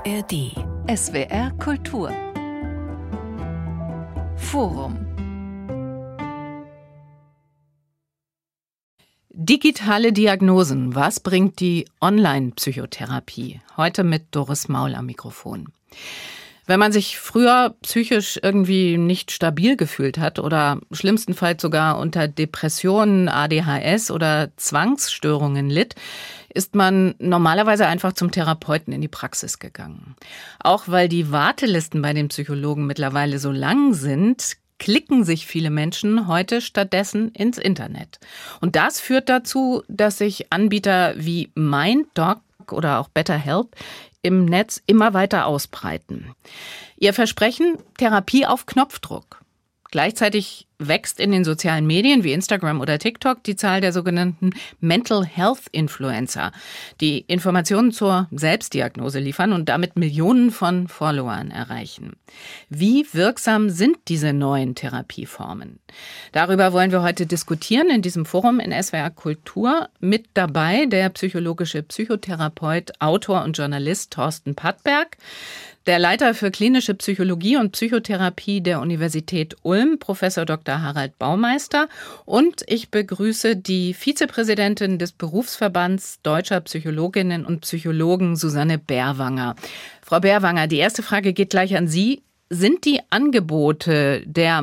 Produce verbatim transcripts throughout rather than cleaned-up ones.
R D. S W R Kultur. Forum. Digitale Diagnosen. Was bringt die Online-Psychotherapie? Heute mit Doris Maul am Mikrofon. Wenn man sich früher psychisch irgendwie nicht stabil gefühlt hat oder schlimmstenfalls sogar unter Depressionen, A D H S oder Zwangsstörungen litt, ist man normalerweise einfach zum Therapeuten in die Praxis gegangen. Auch weil die Wartelisten bei den Psychologen mittlerweile so lang sind, klicken sich viele Menschen heute stattdessen ins Internet. Und das führt dazu, dass sich Anbieter wie MindDoc oder auch BetterHelp im Netz immer weiter ausbreiten. Ihr Versprechen: Therapie auf Knopfdruck. Gleichzeitig wächst in den sozialen Medien wie Instagram oder TikTok die Zahl der sogenannten Mental Health Influencer, die Informationen zur Selbstdiagnose liefern und damit Millionen von Followern erreichen. Wie wirksam sind diese neuen Therapieformen? Darüber wollen wir heute diskutieren in diesem Forum in S W R Kultur. Mit dabei der psychologische Psychotherapeut, Autor und Journalist Thorsten Pattberg, der Leiter für klinische Psychologie und Psychotherapie der Universität Ulm, Professor Doktor Harald Baumeister, und ich begrüße die Vizepräsidentin des Berufsverbands Deutscher Psychologinnen und Psychologen, Susanne Bärwanger. Frau Bärwanger, die erste Frage geht gleich an Sie. Sind die Angebote der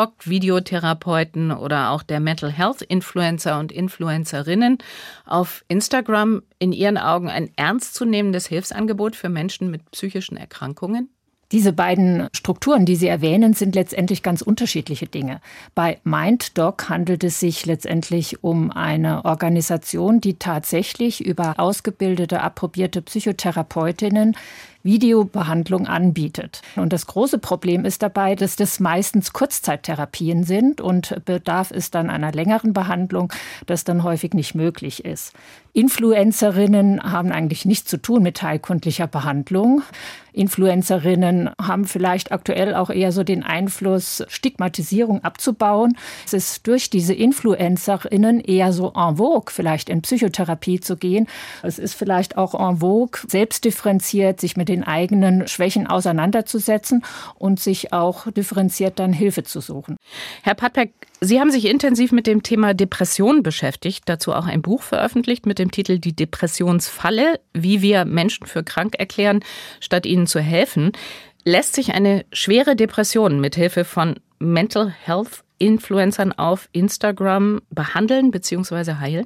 MindDoc-Videotherapeuten oder auch der Mental Health Influencer und Influencerinnen auf Instagram in Ihren Augen ein ernstzunehmendes Hilfsangebot für Menschen mit psychischen Erkrankungen? Diese beiden Strukturen, die Sie erwähnen, sind letztendlich ganz unterschiedliche Dinge. Bei MindDoc handelt es sich letztendlich um eine Organisation, die tatsächlich über ausgebildete, approbierte Psychotherapeutinnen Videobehandlung anbietet. Und das große Problem ist dabei, dass das meistens Kurzzeittherapien sind und bedarf es dann einer längeren Behandlung, das dann häufig nicht möglich ist. Influencerinnen haben eigentlich nichts zu tun mit heilkundlicher Behandlung. Influencerinnen haben vielleicht aktuell auch eher so den Einfluss, Stigmatisierung abzubauen. Es ist durch diese Influencerinnen eher so en vogue, vielleicht in Psychotherapie zu gehen. Es ist vielleicht auch en vogue, selbstdifferenziert sich mit den eigenen Schwächen auseinanderzusetzen und sich auch differenziert dann Hilfe zu suchen. Herr Pattberg, Sie haben sich intensiv mit dem Thema Depression beschäftigt, dazu auch ein Buch veröffentlicht mit dem Titel Die Depressionsfalle, wie wir Menschen für krank erklären, statt ihnen zu helfen. Lässt sich eine schwere Depression mit Hilfe von Mental Health Influencern auf Instagram behandeln bzw. heilen?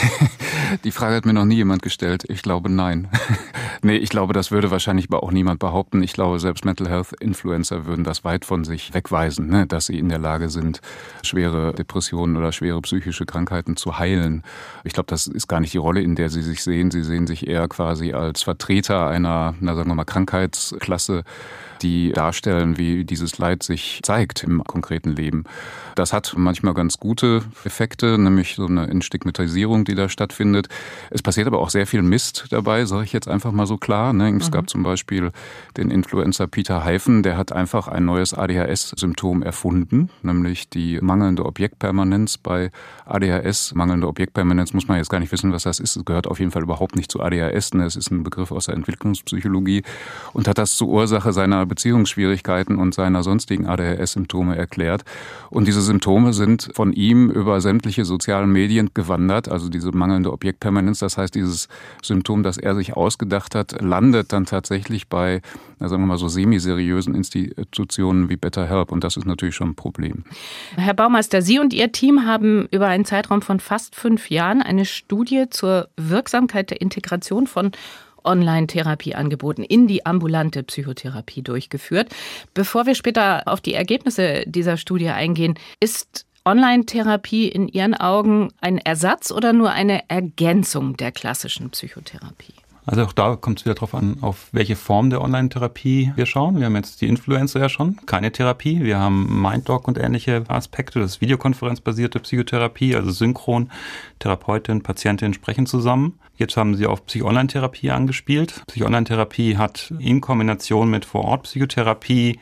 Die Frage hat mir noch nie jemand gestellt. Ich glaube, nein. Nee, ich glaube, das würde wahrscheinlich aber auch niemand behaupten. Ich glaube, selbst Mental Health Influencer würden das weit von sich wegweisen, ne? Dass sie in der Lage sind, schwere Depressionen oder schwere psychische Krankheiten zu heilen. Ich glaube, das ist gar nicht die Rolle, in der sie sich sehen. Sie sehen sich eher quasi als Vertreter einer, na sagen wir mal, Krankheitsklasse, die darstellen, wie dieses Leid sich zeigt im konkreten Leben. Das hat manchmal ganz gute Effekte, nämlich so eine Entstigmatisierung, die da stattfindet. Es passiert aber auch sehr viel Mist dabei, sage ich jetzt einfach mal so klar. Ne? Es mhm. gab zum Beispiel den Influencer Peter Heifen, der hat einfach ein neues A D H S-Symptom erfunden, nämlich die mangelnde Objektpermanenz bei A D H S. Mangelnde Objektpermanenz muss man jetzt gar nicht wissen, was das ist. Es gehört auf jeden Fall überhaupt nicht zu A D H S. Ne? Es ist ein Begriff aus der Entwicklungspsychologie und hat das zur Ursache seiner Beziehungsschwierigkeiten und seiner sonstigen A D H S-Symptome erklärt. Und diese Symptome sind von ihm über sämtliche sozialen Medien gewandert, also diese mangelnde Objektpermanenz. Das heißt, dieses Symptom, das er sich ausgedacht hat, landet dann tatsächlich bei, na, sagen wir mal, so semi-seriösen Institutionen wie BetterHelp. Und das ist natürlich schon ein Problem. Herr Baumeister, Sie und Ihr Team haben über einen Zeitraum von fast fünf Jahren eine Studie zur Wirksamkeit der Integration von Online-Therapieangeboten in die ambulante Psychotherapie durchgeführt. Bevor wir später auf die Ergebnisse dieser Studie eingehen, ist Online-Therapie in Ihren Augen ein Ersatz oder nur eine Ergänzung der klassischen Psychotherapie? Also auch da kommt es wieder darauf an, auf welche Form der Online-Therapie wir schauen. Wir haben jetzt die Influencer ja schon, keine Therapie. Wir haben MindDoc und ähnliche Aspekte, das ist videokonferenzbasierte Psychotherapie, also synchron. Therapeutin, Patientin sprechen zusammen. Jetzt haben Sie auf Psych-Online-Therapie angespielt. Psych-Online-Therapie hat in Kombination mit Vor-Ort-Psychotherapie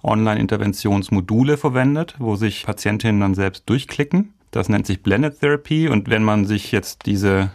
Online-Interventionsmodule verwendet, wo sich Patientinnen dann selbst durchklicken. Das nennt sich Blended Therapy. Und wenn man sich jetzt diese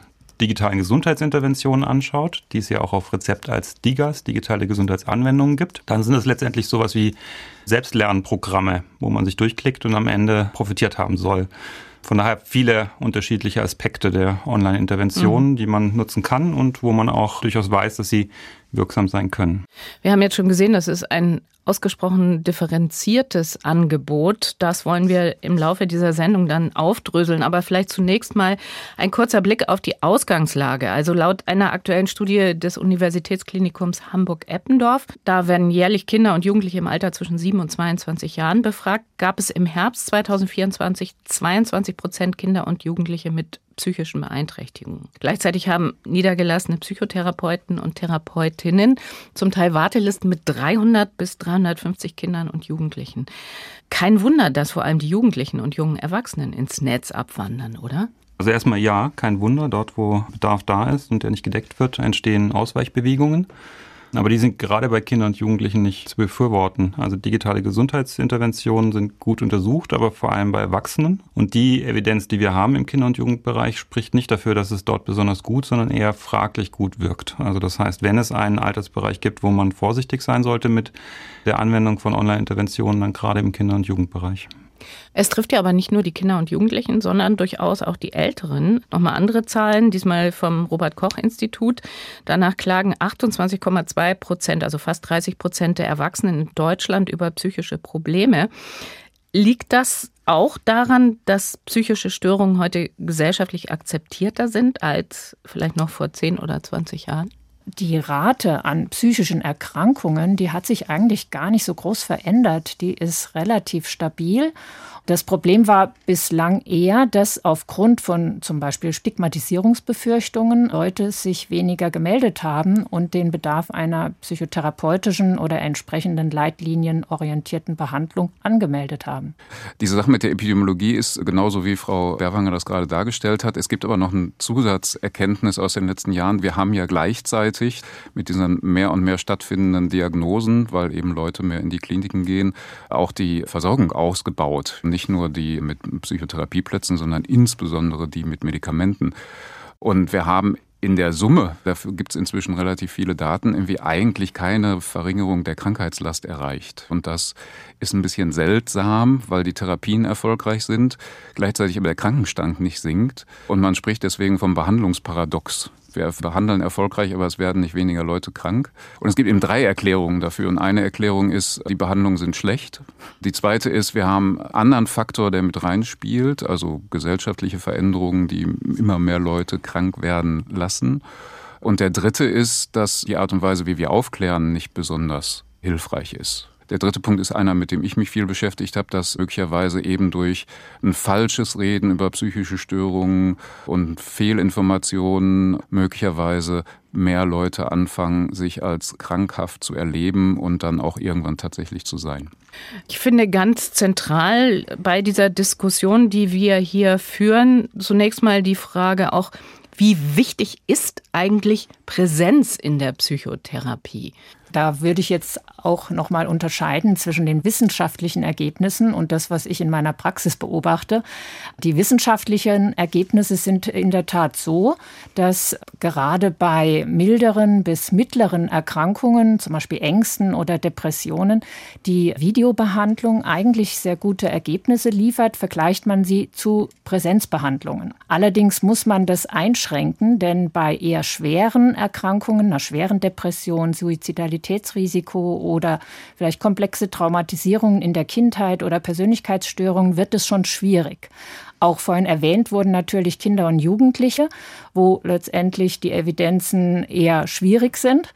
digitalen Gesundheitsinterventionen anschaut, die es ja auch auf Rezept als DIGAs, digitale Gesundheitsanwendungen gibt, dann sind es letztendlich sowas wie Selbstlernprogramme, wo man sich durchklickt und am Ende profitiert haben soll. Von daher viele unterschiedliche Aspekte der Online-Intervention, mhm. die man nutzen kann und wo man auch durchaus weiß, dass sie wirksam sein können. Wir haben jetzt schon gesehen, das ist ein ausgesprochen differenziertes Angebot. Das wollen wir im Laufe dieser Sendung dann aufdröseln. Aber vielleicht zunächst mal ein kurzer Blick auf die Ausgangslage. Also laut einer aktuellen Studie des Universitätsklinikums Hamburg-Eppendorf, da werden jährlich Kinder und Jugendliche im Alter zwischen sieben und zweiundzwanzig Jahren befragt, gab es im Herbst zweitausendvierundzwanzig zweiundzwanzig Prozent Kinder und Jugendliche mit psychischen Beeinträchtigungen. Gleichzeitig haben niedergelassene Psychotherapeuten und Therapeutinnen zum Teil Wartelisten mit dreihundert bis dreihundertfünfzig Kindern und Jugendlichen. Kein Wunder, dass vor allem die Jugendlichen und jungen Erwachsenen ins Netz abwandern, oder? Also erstmal ja, kein Wunder. Dort, wo Bedarf da ist und der nicht gedeckt wird, entstehen Ausweichbewegungen. Aber die sind gerade bei Kindern und Jugendlichen nicht zu befürworten. Also digitale Gesundheitsinterventionen sind gut untersucht, aber vor allem bei Erwachsenen. Und die Evidenz, die wir haben im Kinder- und Jugendbereich, spricht nicht dafür, dass es dort besonders gut, sondern eher fraglich gut wirkt. Also das heißt, wenn es einen Altersbereich gibt, wo man vorsichtig sein sollte mit der Anwendung von Online-Interventionen, dann gerade im Kinder- und Jugendbereich. Es trifft ja aber nicht nur die Kinder und Jugendlichen, sondern durchaus auch die Älteren. Nochmal andere Zahlen, diesmal vom Robert-Koch-Institut. Danach klagen achtundzwanzig Komma zwei Prozent, also fast dreißig Prozent der Erwachsenen in Deutschland über psychische Probleme. Liegt das auch daran, dass psychische Störungen heute gesellschaftlich akzeptierter sind als vielleicht noch vor zehn oder zwanzig Jahren? Die Rate an psychischen Erkrankungen, die hat sich eigentlich gar nicht so groß verändert. Die ist relativ stabil. Das Problem war bislang eher, dass aufgrund von zum Beispiel Stigmatisierungsbefürchtungen Leute sich weniger gemeldet haben und den Bedarf einer psychotherapeutischen oder entsprechenden leitlinienorientierten Behandlung angemeldet haben. Diese Sache mit der Epidemiologie ist genauso, wie Frau Berwanger das gerade dargestellt hat. Es gibt aber noch eine Zusatzerkenntnis aus den letzten Jahren. Wir haben ja gleichzeitig mit diesen mehr und mehr stattfindenden Diagnosen, weil eben Leute mehr in die Kliniken gehen, auch die Versorgung ausgebaut. Nicht nur die mit Psychotherapieplätzen, sondern insbesondere die mit Medikamenten. Und wir haben in der Summe, dafür gibt es inzwischen relativ viele Daten, irgendwie eigentlich keine Verringerung der Krankheitslast erreicht. Und das ist ein bisschen seltsam, weil die Therapien erfolgreich sind, gleichzeitig aber der Krankenstand nicht sinkt. Und man spricht deswegen vom Behandlungsparadox. Wir behandeln erfolgreich, aber es werden nicht weniger Leute krank. Und es gibt eben drei Erklärungen dafür. Und eine Erklärung ist, die Behandlungen sind schlecht. Die zweite ist, wir haben einen anderen Faktor, der mit reinspielt, also gesellschaftliche Veränderungen, die immer mehr Leute krank werden lassen. Und der dritte ist, dass die Art und Weise, wie wir aufklären, nicht besonders hilfreich ist. Der dritte Punkt ist einer, mit dem ich mich viel beschäftigt habe, dass möglicherweise eben durch ein falsches Reden über psychische Störungen und Fehlinformationen möglicherweise mehr Leute anfangen, sich als krankhaft zu erleben und dann auch irgendwann tatsächlich zu sein. Ich finde ganz zentral bei dieser Diskussion, die wir hier führen, zunächst mal die Frage auch, wie wichtig ist eigentlich Präsenz in der Psychotherapie? Da würde ich jetzt auch noch mal unterscheiden zwischen den wissenschaftlichen Ergebnissen und das, was ich in meiner Praxis beobachte. Die wissenschaftlichen Ergebnisse sind in der Tat so, dass gerade bei milderen bis mittleren Erkrankungen, zum Beispiel Ängsten oder Depressionen, die Videobehandlung eigentlich sehr gute Ergebnisse liefert, vergleicht man sie zu Präsenzbehandlungen. Allerdings muss man das einschränken, denn bei eher schweren Erkrankungen, einer schweren Depression, Suizidalität, Risiko oder vielleicht komplexe Traumatisierungen in der Kindheit oder Persönlichkeitsstörungen wird es schon schwierig. Auch vorhin erwähnt wurden natürlich Kinder und Jugendliche, wo letztendlich die Evidenzen eher schwierig sind.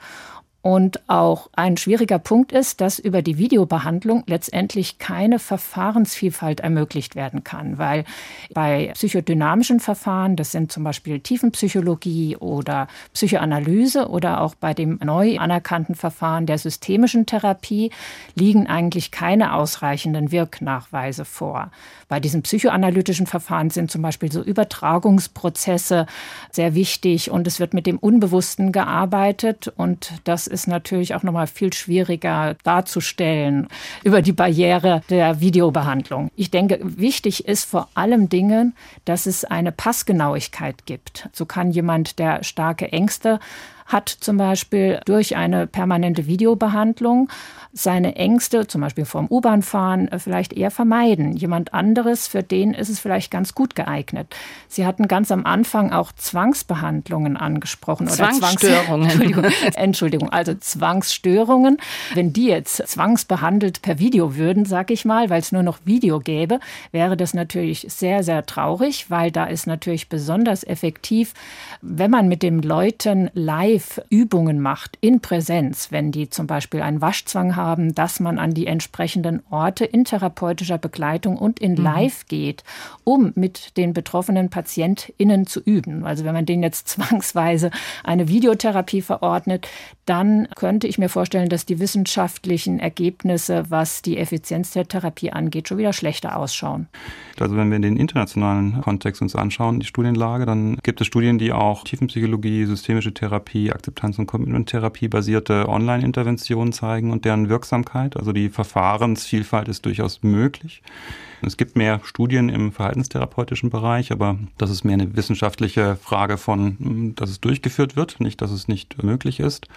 Und auch ein schwieriger Punkt ist, dass über die Videobehandlung letztendlich keine Verfahrensvielfalt ermöglicht werden kann, weil bei psychodynamischen Verfahren, das sind zum Beispiel Tiefenpsychologie oder Psychoanalyse oder auch bei dem neu anerkannten Verfahren der systemischen Therapie, liegen eigentlich keine ausreichenden Wirknachweise vor. Bei diesen psychoanalytischen Verfahren sind zum Beispiel so Übertragungsprozesse sehr wichtig und es wird mit dem Unbewussten gearbeitet und das ist ist natürlich auch nochmal viel schwieriger darzustellen über die Barriere der Videobehandlung. Ich denke, wichtig ist vor allem Dingen, dass es eine Passgenauigkeit gibt. So kann jemand, der starke Ängste hat, zum Beispiel durch eine permanente Videobehandlung seine Ängste, zum Beispiel vom U-Bahn-Fahren, vielleicht eher vermeiden. Jemand anderes, für den ist es vielleicht ganz gut geeignet. Sie hatten ganz am Anfang auch Zwangsbehandlungen angesprochen. Zwangsstörungen. Oder Zwangs- Entschuldigung, Entschuldigung, also Zwangsstörungen. Wenn die jetzt zwangsbehandelt per Video würden, sag ich mal, weil es nur noch Video gäbe, wäre das natürlich sehr, sehr traurig, weil da ist natürlich besonders effektiv, wenn man mit den Leuten live Übungen macht, in Präsenz, wenn die zum Beispiel einen Waschzwang haben, dass man an die entsprechenden Orte in therapeutischer Begleitung und in Live mhm. geht, um mit den betroffenen PatientInnen zu üben. Also wenn man denen jetzt zwangsweise eine Videotherapie verordnet, dann könnte ich mir vorstellen, dass die wissenschaftlichen Ergebnisse, was die Effizienz der Therapie angeht, schon wieder schlechter ausschauen. Also wenn wir den internationalen Kontext uns anschauen, die Studienlage, dann gibt es Studien, die auch Tiefenpsychologie, systemische Therapie, Akzeptanz- und Commitment-Therapie basierte Online-Interventionen zeigen und deren Wirksamkeit. Also die Verfahrensvielfalt ist durchaus möglich. Es gibt mehr Studien im verhaltenstherapeutischen Bereich, aber das ist mehr eine wissenschaftliche Frage von, dass es durchgeführt wird, nicht, dass es nicht möglich ist.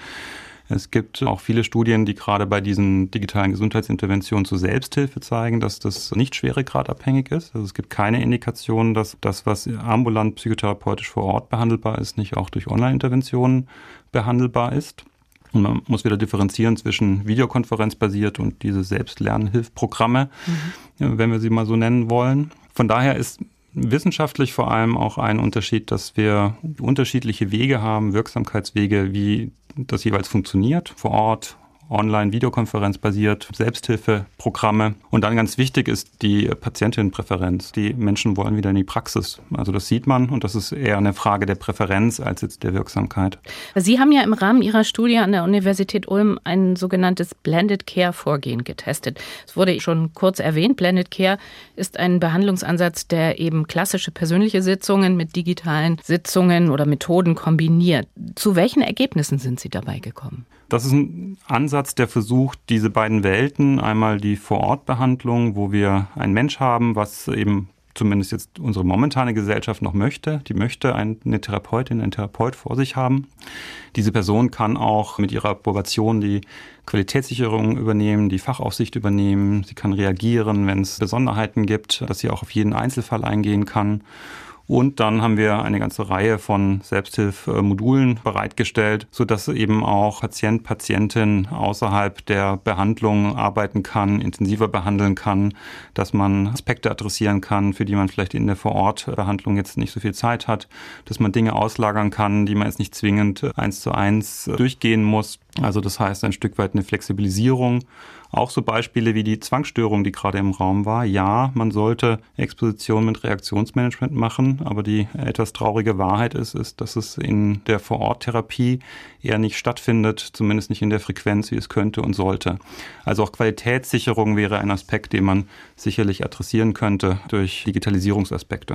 Es gibt auch viele Studien, die gerade bei diesen digitalen Gesundheitsinterventionen zur Selbsthilfe zeigen, dass das nicht schweregradabhängig ist. Also es gibt keine Indikation, dass das, was ambulant psychotherapeutisch vor Ort behandelbar ist, nicht auch durch Online-Interventionen behandelbar ist. Und man muss wieder differenzieren zwischen videokonferenzbasiert und diese Selbstlernhilfprogramme, mhm. wenn wir sie mal so nennen wollen. Von daher ist wissenschaftlich vor allem auch ein Unterschied, dass wir unterschiedliche Wege haben, Wirksamkeitswege, wie das jeweils funktioniert, vor Ort, online, videokonferenzbasiert, Selbsthilfeprogramme. Und dann ganz wichtig ist die Patientinnenpräferenz. Die Menschen wollen wieder in die Praxis. Also das sieht man und das ist eher eine Frage der Präferenz als jetzt der Wirksamkeit. Sie haben ja im Rahmen Ihrer Studie an der Universität Ulm ein sogenanntes Blended Care Vorgehen getestet. Es wurde schon kurz erwähnt. Blended Care ist ein Behandlungsansatz, der eben klassische persönliche Sitzungen mit digitalen Sitzungen oder Methoden kombiniert. Zu welchen Ergebnissen sind Sie dabei gekommen? Das ist ein Ansatz, der versucht, diese beiden Welten, einmal die Vor-Ort-Behandlung, wo wir einen Mensch haben, was eben zumindest jetzt unsere momentane Gesellschaft noch möchte. Die möchte eine Therapeutin, einen Therapeut vor sich haben. Diese Person kann auch mit ihrer Approbation die Qualitätssicherung übernehmen, die Fachaufsicht übernehmen. Sie kann reagieren, wenn es Besonderheiten gibt, dass sie auch auf jeden Einzelfall eingehen kann. Und dann haben wir eine ganze Reihe von Selbsthilfemodulen bereitgestellt, sodass eben auch Patient, Patientin außerhalb der Behandlung arbeiten kann, intensiver behandeln kann, dass man Aspekte adressieren kann, für die man vielleicht in der Vorortbehandlung jetzt nicht so viel Zeit hat, dass man Dinge auslagern kann, die man jetzt nicht zwingend eins zu eins durchgehen muss. Also das heißt ein Stück weit eine Flexibilisierung. Auch so Beispiele wie die Zwangsstörung, die gerade im Raum war. Ja, man sollte Exposition mit Reaktionsmanagement machen, aber die etwas traurige Wahrheit ist, ist, dass es in der Vororttherapie eher nicht stattfindet, zumindest nicht in der Frequenz, wie es könnte und sollte. Also auch Qualitätssicherung wäre ein Aspekt, den man sicherlich adressieren könnte durch Digitalisierungsaspekte.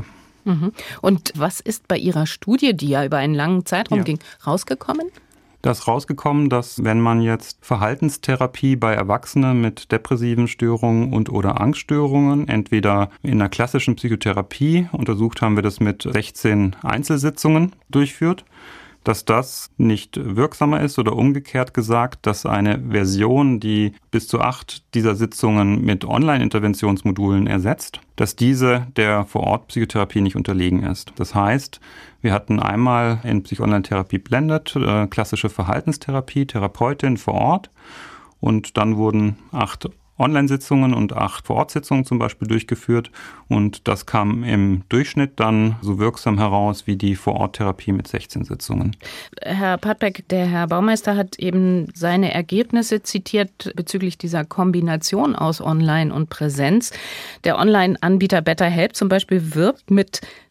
Und was ist bei Ihrer Studie, die ja über einen langen Zeitraum ja. ging, rausgekommen? Da ist rausgekommen, dass wenn man jetzt Verhaltenstherapie bei Erwachsenen mit depressiven Störungen und oder Angststörungen, entweder in einer klassischen Psychotherapie, untersucht haben wir das mit sechzehn Einzelsitzungen, durchführt, dass das nicht wirksamer ist oder umgekehrt gesagt, dass eine Version, die bis zu acht dieser Sitzungen mit Online-Interventionsmodulen ersetzt, dass diese der Vor-Ort-Psychotherapie nicht unterlegen ist. Das heißt, wir hatten einmal in Psycho-Online-Therapie Blended, äh, klassische Verhaltenstherapie, Therapeutin vor Ort und dann wurden acht Online-Sitzungen und acht Vor-Ort-Sitzungen zum Beispiel durchgeführt und das kam im Durchschnitt dann so wirksam heraus wie die Vor-Ort-Therapie mit sechzehn Sitzungen. Herr Pattbeck, der Herr Baumeister hat eben seine Ergebnisse zitiert bezüglich dieser Kombination aus Online und Präsenz. Der Online-Anbieter BetterHelp zum Beispiel wirbt mit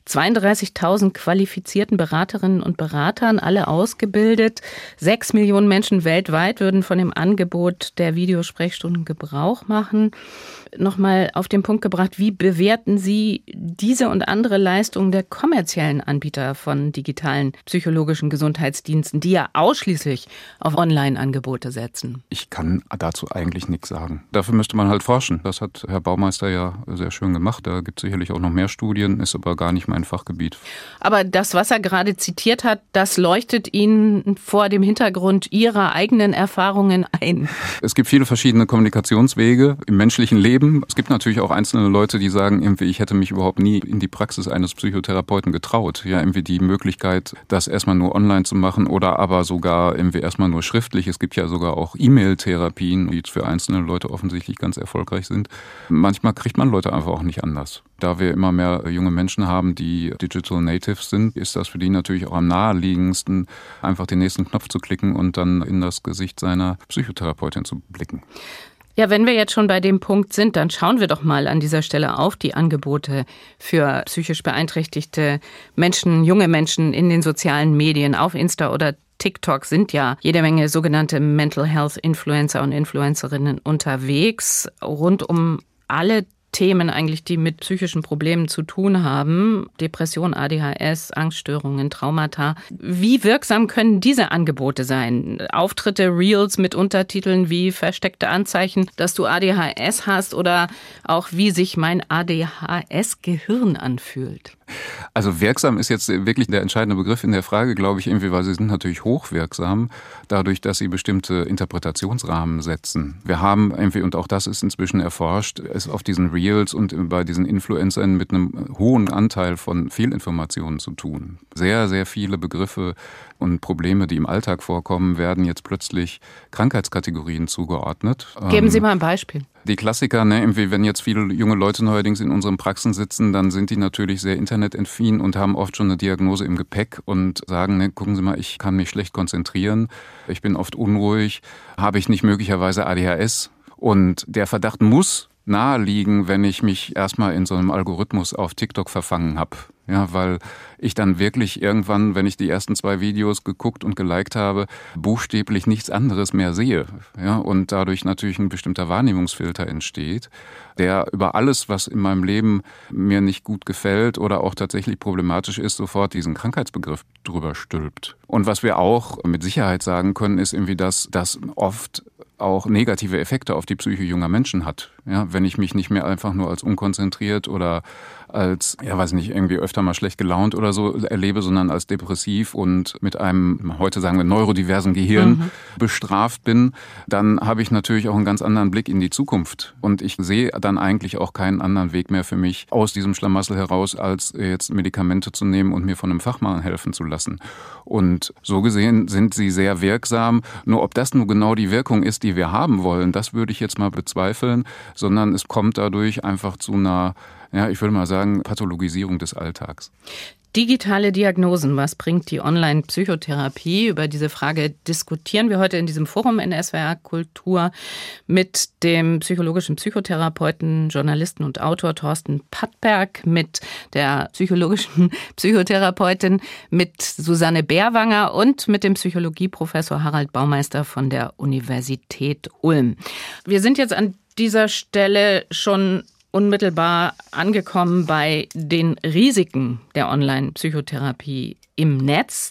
zweiunddreißigtausend qualifizierten Beraterinnen und Beratern, alle ausgebildet. Sechs Millionen Menschen weltweit würden von dem Angebot der Videosprechstunden Gebrauch machen. Nochmal auf den Punkt gebracht, wie bewerten Sie diese und andere Leistungen der kommerziellen Anbieter von digitalen psychologischen Gesundheitsdiensten, die ja ausschließlich auf Online-Angebote setzen? Ich kann dazu eigentlich nichts sagen. Dafür müsste man halt forschen. Das hat Herr Baumeister ja sehr schön gemacht. Da gibt es sicherlich auch noch mehr Studien, ist aber gar nicht mein Fachgebiet. Aber das, was er gerade zitiert hat, das leuchtet Ihnen vor dem Hintergrund Ihrer eigenen Erfahrungen ein. Es gibt viele verschiedene Kommunikationswege im menschlichen Leben. Es gibt natürlich auch einzelne Leute, die sagen, irgendwie, ich hätte mich überhaupt nie in die Praxis eines Psychotherapeuten getraut. Ja, irgendwie die Möglichkeit, das erstmal nur online zu machen oder aber sogar irgendwie erstmal nur schriftlich. Es gibt ja sogar auch E-Mail-Therapien, die für einzelne Leute offensichtlich ganz erfolgreich sind. Manchmal kriegt man Leute einfach auch nicht anders. Da wir immer mehr junge Menschen haben, die Digital Natives sind, ist das für die natürlich auch am naheliegendsten, einfach den nächsten Knopf zu klicken und dann in das Gesicht seiner Psychotherapeutin zu blicken. Ja, wenn wir jetzt schon bei dem Punkt sind, dann schauen wir doch mal an dieser Stelle auf die Angebote für psychisch beeinträchtigte Menschen, junge Menschen in den sozialen Medien. Auf Insta oder TikTok sind ja jede Menge sogenannte Mental Health Influencer und Influencerinnen unterwegs, rund um alle Themen eigentlich, die mit psychischen Problemen zu tun haben. Depression, A D H S, Angststörungen, Traumata. Wie wirksam können diese Angebote sein? Auftritte, Reels mit Untertiteln wie versteckte Anzeichen, dass du A D H S hast oder auch wie sich mein A D H S-Gehirn anfühlt? Also wirksam ist jetzt wirklich der entscheidende Begriff in der Frage, glaube ich, irgendwie, weil sie sind natürlich hochwirksam, dadurch, dass sie bestimmte Interpretationsrahmen setzen. Wir haben irgendwie, und auch das ist inzwischen erforscht, es auf diesen Reels und bei diesen Influencern mit einem hohen Anteil von Fehlinformationen zu tun. Sehr, sehr viele Begriffe und Probleme, die im Alltag vorkommen, werden jetzt plötzlich Krankheitskategorien zugeordnet. Geben Sie mal ein Beispiel. Die Klassiker, ne, irgendwie, wenn jetzt viele junge Leute neuerdings in unseren Praxen sitzen, dann sind die natürlich sehr internetentfin und haben oft schon eine Diagnose im Gepäck und sagen, ne, gucken Sie mal, ich kann mich schlecht konzentrieren, ich bin oft unruhig, habe ich nicht möglicherweise A D H S? Und der Verdacht muss naheliegen, wenn ich mich erstmal in so einem Algorithmus auf TikTok verfangen habe. Ja, weil ich dann wirklich irgendwann, wenn ich die ersten zwei Videos geguckt und geliked habe, buchstäblich nichts anderes mehr sehe. Ja, und dadurch natürlich ein bestimmter Wahrnehmungsfilter entsteht, der über alles, was in meinem Leben mir nicht gut gefällt oder auch tatsächlich problematisch ist, sofort diesen Krankheitsbegriff drüber stülpt. Und was wir auch mit Sicherheit sagen können, ist irgendwie, dass das oft auch negative Effekte auf die Psyche junger Menschen hat. Ja, wenn ich mich nicht mehr einfach nur als unkonzentriert oder als, ja weiß nicht, irgendwie öfter mal schlecht gelaunt oder so erlebe, sondern als depressiv und mit einem, heute sagen wir, neurodiversen Gehirn mhm. bestraft bin, dann habe ich natürlich auch einen ganz anderen Blick in die Zukunft. Und ich sehe dann eigentlich auch keinen anderen Weg mehr für mich aus diesem Schlamassel heraus, als jetzt Medikamente zu nehmen und mir von einem Fachmann helfen zu lassen. Und so gesehen sind sie sehr wirksam. Nur ob das nur genau die Wirkung ist, die wir haben wollen, das würde ich jetzt mal bezweifeln, sondern es kommt dadurch einfach zu einer, ja, ich würde mal sagen, Pathologisierung des Alltags. Digitale Diagnosen, was bringt die Online-Psychotherapie? Über diese Frage diskutieren wir heute in diesem Forum in S W R Kultur mit dem psychologischen Psychotherapeuten, Journalisten und Autor Thorsten Pattberg, mit der psychologischen Psychotherapeutin, mit Susanne Bärwanger und mit dem Psychologieprofessor Harald Baumeister von der Universität Ulm. Wir sind jetzt an dieser Stelle schon unmittelbar angekommen bei den Risiken der Online-Psychotherapie im Netz.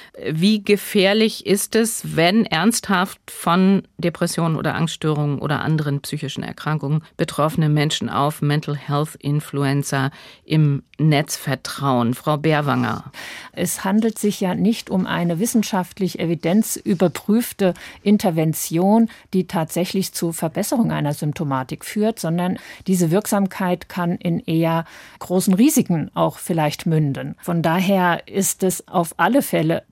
Wie gefährlich ist es, wenn ernsthaft von Depressionen oder Angststörungen oder anderen psychischen Erkrankungen betroffene Menschen auf Mental Health Influencer im Netz vertrauen? Frau Bärwanger. Es handelt sich ja nicht um eine wissenschaftlich evidenzüberprüfte Intervention, die tatsächlich zu Verbesserung einer Symptomatik führt, sondern diese Wirksamkeit kann in eher großen Risiken auch vielleicht münden. Von daher ist es auf alle Fälle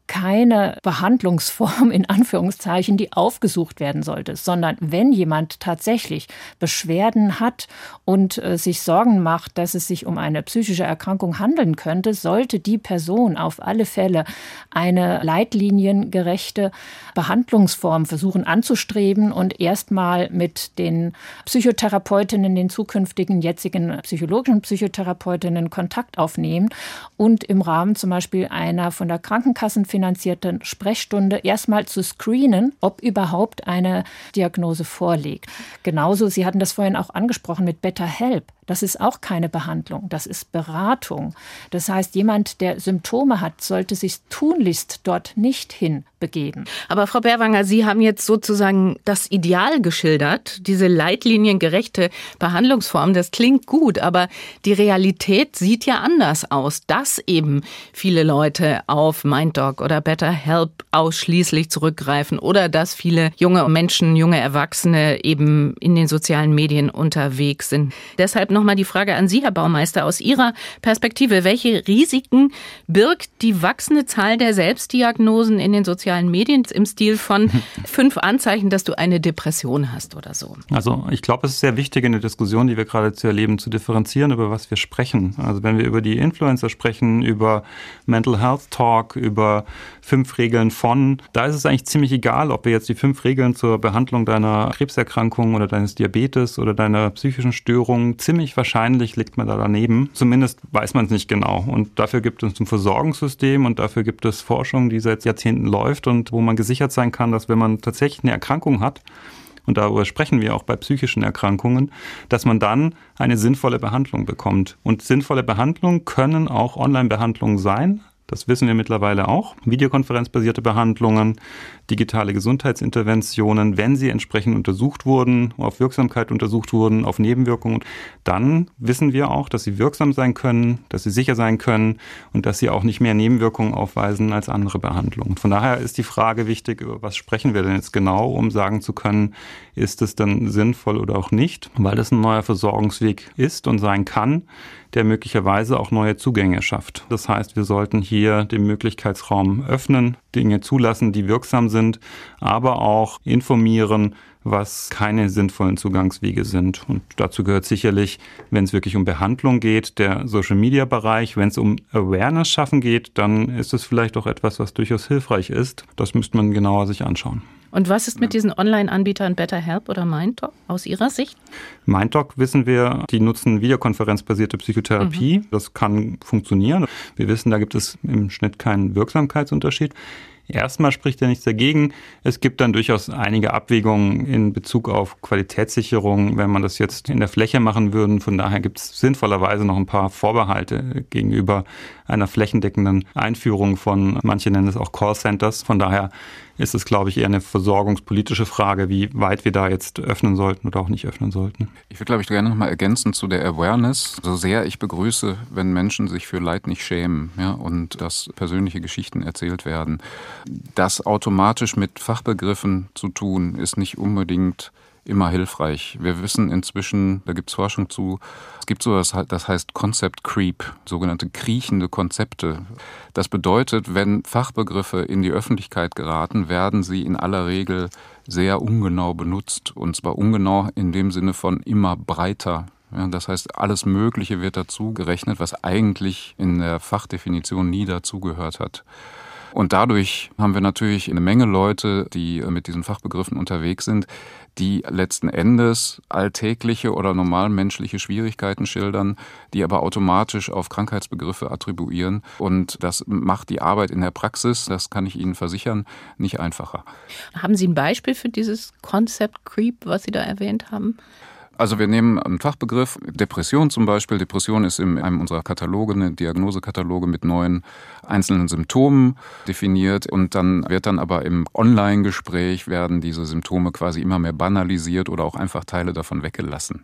keine Behandlungsform in Anführungszeichen, die aufgesucht werden sollte, sondern wenn jemand tatsächlich Beschwerden hat und äh, sich Sorgen macht, dass es sich um eine psychische Erkrankung handeln könnte, sollte die Person auf alle Fälle eine leitliniengerechte Behandlungsform versuchen anzustreben und erstmal mit den Psychotherapeutinnen, den zukünftigen jetzigen psychologischen Psychotherapeutinnen Kontakt aufnehmen und im Rahmen zum Beispiel einer von der Krankenkassen finanzierten Sprechstunde erstmal zu screenen, ob überhaupt eine Diagnose vorliegt. Genauso, Sie hatten das vorhin auch angesprochen mit BetterHelp. Das ist auch keine Behandlung, das ist Beratung. Das heißt, jemand, der Symptome hat, sollte sich tunlichst dort nicht hinbegeben. Aber Frau Berwanger, Sie haben jetzt sozusagen das Ideal geschildert, diese leitliniengerechte Behandlungsform. Das klingt gut, aber die Realität sieht ja anders aus, dass eben viele Leute auf MindDoc oder BetterHelp ausschließlich zurückgreifen oder dass viele junge Menschen, junge Erwachsene eben in den sozialen Medien unterwegs sind. Deshalb noch Nochmal die Frage an Sie, Herr Baumeister, aus Ihrer Perspektive. Welche Risiken birgt die wachsende Zahl der Selbstdiagnosen in den sozialen Medien im Stil von fünf Anzeichen, dass du eine Depression hast oder so? Also ich glaube, es ist sehr wichtig in der Diskussion, die wir gerade zu erleben, zu differenzieren, über was wir sprechen. Also wenn wir über die Influencer sprechen, über Mental Health Talk, über fünf Regeln von, da ist es eigentlich ziemlich egal, ob wir jetzt die fünf Regeln zur Behandlung deiner Krebserkrankung oder deines Diabetes oder deiner psychischen Störung, ziemlich wahrscheinlich liegt man da daneben. Zumindest weiß man es nicht genau. Und dafür gibt es ein Versorgungssystem und dafür gibt es Forschung, die seit Jahrzehnten läuft und wo man gesichert sein kann, dass wenn man tatsächlich eine Erkrankung hat, und darüber sprechen wir auch bei psychischen Erkrankungen, dass man dann eine sinnvolle Behandlung bekommt. Und sinnvolle Behandlungen können auch Online-Behandlungen sein. Das wissen wir mittlerweile auch. Videokonferenzbasierte Behandlungen, digitale Gesundheitsinterventionen, wenn sie entsprechend untersucht wurden, auf Wirksamkeit untersucht wurden, auf Nebenwirkungen, dann wissen wir auch, dass sie wirksam sein können, dass sie sicher sein können und dass sie auch nicht mehr Nebenwirkungen aufweisen als andere Behandlungen. Von daher ist die Frage wichtig, über was sprechen wir denn jetzt genau, um sagen zu können, ist es dann sinnvoll oder auch nicht, weil das ein neuer Versorgungsweg ist und sein kann, der möglicherweise auch neue Zugänge schafft. Das heißt, wir sollten hier den Möglichkeitsraum öffnen, Dinge zulassen, die wirksam sind, aber auch informieren, was keine sinnvollen Zugangswege sind. Und dazu gehört sicherlich, wenn es wirklich um Behandlung geht, der Social-Media-Bereich. Wenn es um Awareness schaffen geht, dann ist es vielleicht auch etwas, was durchaus hilfreich ist. Das müsste man genauer sich anschauen. Und was ist mit diesen Online-Anbietern BetterHelp oder MindDoc aus Ihrer Sicht? MindDoc wissen wir, die nutzen videokonferenzbasierte Psychotherapie. Mhm. Das kann funktionieren. Wir wissen, da gibt es im Schnitt keinen Wirksamkeitsunterschied. Erstmal spricht ja nichts dagegen. Es gibt dann durchaus einige Abwägungen in Bezug auf Qualitätssicherung, wenn man das jetzt in der Fläche machen würde. Von daher gibt es sinnvollerweise noch ein paar Vorbehalte gegenüber einer flächendeckenden Einführung von, manche nennen es auch Callcenters. Von daher ist es, glaube ich, eher eine versorgungspolitische Frage, wie weit wir da jetzt öffnen sollten oder auch nicht öffnen sollten. Ich würde, glaube ich, gerne noch mal ergänzen zu der Awareness. So sehr ich begrüße, wenn Menschen sich für Leid nicht schämen, ja, und dass persönliche Geschichten erzählt werden. Das automatisch mit Fachbegriffen zu tun, ist nicht unbedingt immer hilfreich. Wir wissen inzwischen, da gibt es Forschung zu, es gibt so, das heißt Concept Creep, sogenannte kriechende Konzepte. Das bedeutet, wenn Fachbegriffe in die Öffentlichkeit geraten, werden sie in aller Regel sehr ungenau benutzt. Und zwar ungenau in dem Sinne von immer breiter. Ja, das heißt, alles Mögliche wird dazu gerechnet, was eigentlich in der Fachdefinition nie dazugehört hat. Und dadurch haben wir natürlich eine Menge Leute, die mit diesen Fachbegriffen unterwegs sind, die letzten Endes alltägliche oder normalmenschliche Schwierigkeiten schildern, die aber automatisch auf Krankheitsbegriffe attribuieren. Und das macht die Arbeit in der Praxis, das kann ich Ihnen versichern, nicht einfacher. Haben Sie ein Beispiel für dieses Concept Creep, was Sie da erwähnt haben? Also wir nehmen einen Fachbegriff, Depression zum Beispiel. Depression ist in einem unserer Kataloge, eine Diagnosekataloge mit neun einzelnen Symptomen definiert. Und dann wird dann aber im Online-Gespräch werden diese Symptome quasi immer mehr banalisiert oder auch einfach Teile davon weggelassen.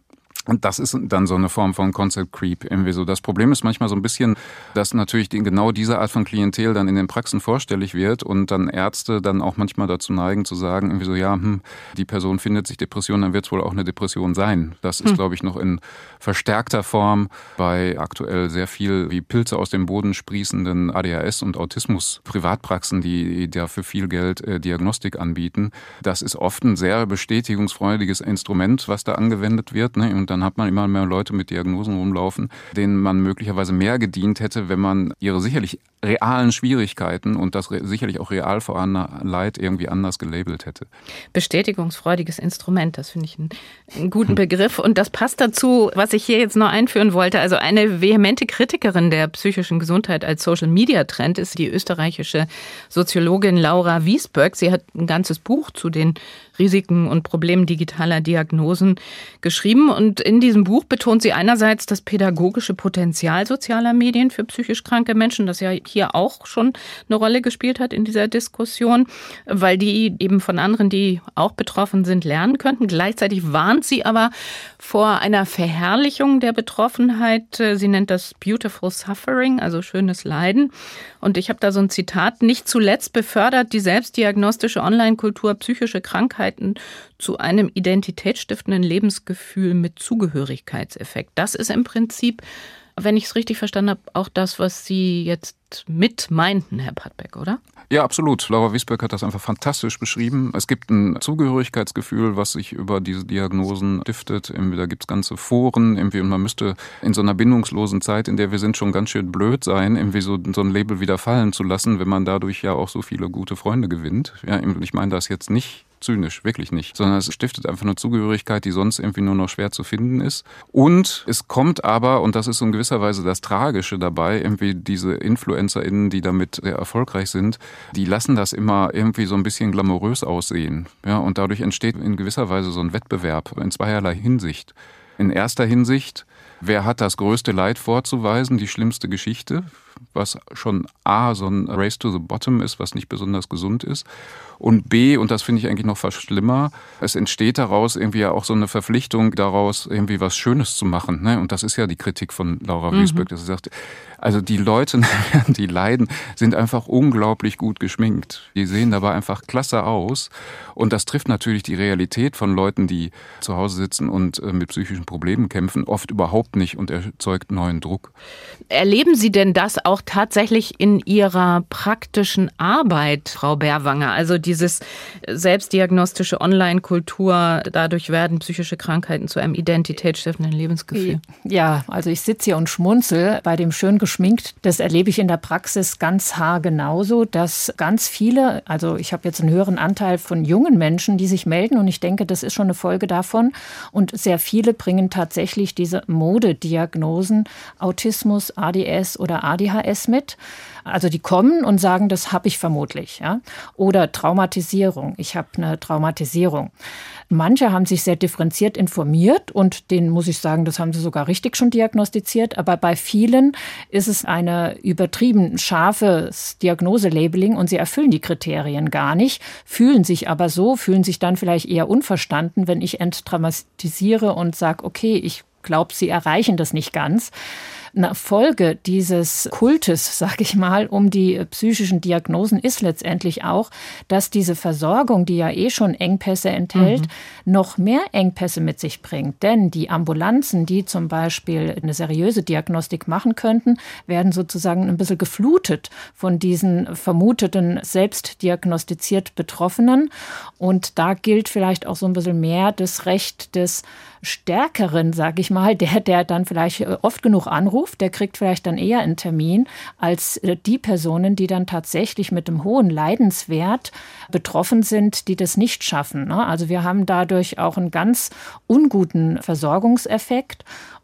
Und das ist dann so eine Form von Concept Creep irgendwie so. Das Problem ist manchmal so ein bisschen, dass natürlich die, genau diese Art von Klientel dann in den Praxen vorstellig wird und dann Ärzte dann auch manchmal dazu neigen zu sagen, irgendwie so, ja, hm, die Person findet sich Depression, dann wird es wohl auch eine Depression sein. Das ist, hm. glaube ich, noch in verstärkter Form bei aktuell sehr viel wie Pilze aus dem Boden sprießenden A D H S- und Autismus-Privatpraxen, die dafür viel Geld äh, Diagnostik anbieten. Das ist oft ein sehr bestätigungsfreudiges Instrument, was da angewendet wird, ne? Und dann hat man immer mehr Leute mit Diagnosen rumlaufen, denen man möglicherweise mehr gedient hätte, wenn man ihre sicherlich realen Schwierigkeiten und das sicherlich auch real vorhandene Leid irgendwie anders gelabelt hätte. Bestätigungsfreudiges Instrument, das finde ich einen, einen guten Begriff. Und das passt dazu, was ich hier jetzt noch einführen wollte. Also eine vehemente Kritikerin der psychischen Gesundheit als Social-Media-Trend ist die österreichische Soziologin Laura Wiesböck. Sie hat ein ganzes Buch zu den Risiken und Problemen digitaler Diagnosen geschrieben. Und in diesem Buch betont sie einerseits das pädagogische Potenzial sozialer Medien für psychisch kranke Menschen, das ja hier auch schon eine Rolle gespielt hat in dieser Diskussion, weil die eben von anderen, die auch betroffen sind, lernen könnten. Gleichzeitig warnt sie aber vor einer Verherrlichung der Betroffenheit. Sie nennt das Beautiful Suffering, also schönes Leiden. Und ich habe da so ein Zitat: Nicht zuletzt befördert die selbstdiagnostische Online-Kultur psychische Krankheiten zu einem identitätsstiftenden Lebensgefühl mit Zugehörigkeitseffekt. Das ist im Prinzip, wenn ich es richtig verstanden habe, auch das, was Sie jetzt mit meinten, Herr Pattbeck, oder? Ja, absolut. Laura Wiesböck hat das einfach fantastisch beschrieben. Es gibt ein Zugehörigkeitsgefühl, was sich über diese Diagnosen stiftet. Da gibt es ganze Foren. Irgendwie, und man müsste in so einer bindungslosen Zeit, in der wir sind, schon ganz schön blöd sein, irgendwie so, so ein Label wieder fallen zu lassen, wenn man dadurch ja auch so viele gute Freunde gewinnt. Ja, ich meine das jetzt nicht zynisch, wirklich nicht, sondern es stiftet einfach eine Zugehörigkeit, die sonst irgendwie nur noch schwer zu finden ist. Und es kommt aber, und das ist in gewisser Weise das Tragische dabei, irgendwie diese InfluencerInnen, die damit sehr erfolgreich sind, die lassen das immer irgendwie so ein bisschen glamourös aussehen. Ja, und dadurch entsteht in gewisser Weise so ein Wettbewerb in zweierlei Hinsicht. In erster Hinsicht, wer hat das größte Leid vorzuweisen, die schlimmste Geschichte, was schon A, so ein Race to the Bottom ist, was nicht besonders gesund ist. Und B, und das finde ich eigentlich noch fast schlimmer, es entsteht daraus irgendwie ja auch so eine Verpflichtung daraus, irgendwie was Schönes zu machen. Ne? Und das ist ja die Kritik von Laura mhm. Wiesböck, dass sie sagt, also die Leute, die leiden, sind einfach unglaublich gut geschminkt. Die sehen dabei einfach klasse aus. Und das trifft natürlich die Realität von Leuten, die zu Hause sitzen und mit psychischen Problemen kämpfen, oft überhaupt nicht und erzeugt neuen Druck. Erleben Sie denn das auch tatsächlich in Ihrer praktischen Arbeit, Frau Bärwanger? Also dieses selbstdiagnostische Online-Kultur, dadurch werden psychische Krankheiten zu einem identitätsstiftenden Lebensgefühl. Ja, also ich sitze hier und schmunzel bei dem schön geschminkt. Das erlebe ich in der Praxis ganz haargenauso, dass ganz viele, also ich habe jetzt einen höheren Anteil von jungen Menschen, die sich melden und ich denke, das ist schon eine Folge davon. Und sehr viele bringen tatsächlich diese Modediagnosen, Autismus, A D S oder A D H S mit. Also die kommen und sagen, das habe ich vermutlich. Ja? Oder Traumatisierung, ich habe eine Traumatisierung. Manche haben sich sehr differenziert informiert und denen muss ich sagen, das haben sie sogar richtig schon diagnostiziert. Aber bei vielen ist es eine übertrieben scharfes Diagnoselabeling und sie erfüllen die Kriterien gar nicht, fühlen sich aber so, fühlen sich dann vielleicht eher unverstanden, wenn ich entdramatisiere und sage, okay, ich glaube, sie erreichen das nicht ganz. Eine Folge dieses Kultes, sage ich mal, um die psychischen Diagnosen ist letztendlich auch, dass diese Versorgung, die ja eh schon Engpässe enthält, mhm. noch mehr Engpässe mit sich bringt. Denn die Ambulanzen, die zum Beispiel eine seriöse Diagnostik machen könnten, werden sozusagen ein bisschen geflutet von diesen vermuteten selbst diagnostiziert Betroffenen. Und da gilt vielleicht auch so ein bisschen mehr das Recht des Stärkeren, sage ich mal, der, der dann vielleicht oft genug anruft, der kriegt vielleicht dann eher einen Termin als die Personen, die dann tatsächlich mit einem hohen Leidenswert betroffen sind, die das nicht schaffen. Also wir haben dadurch auch einen ganz unguten Versorgungseffekt.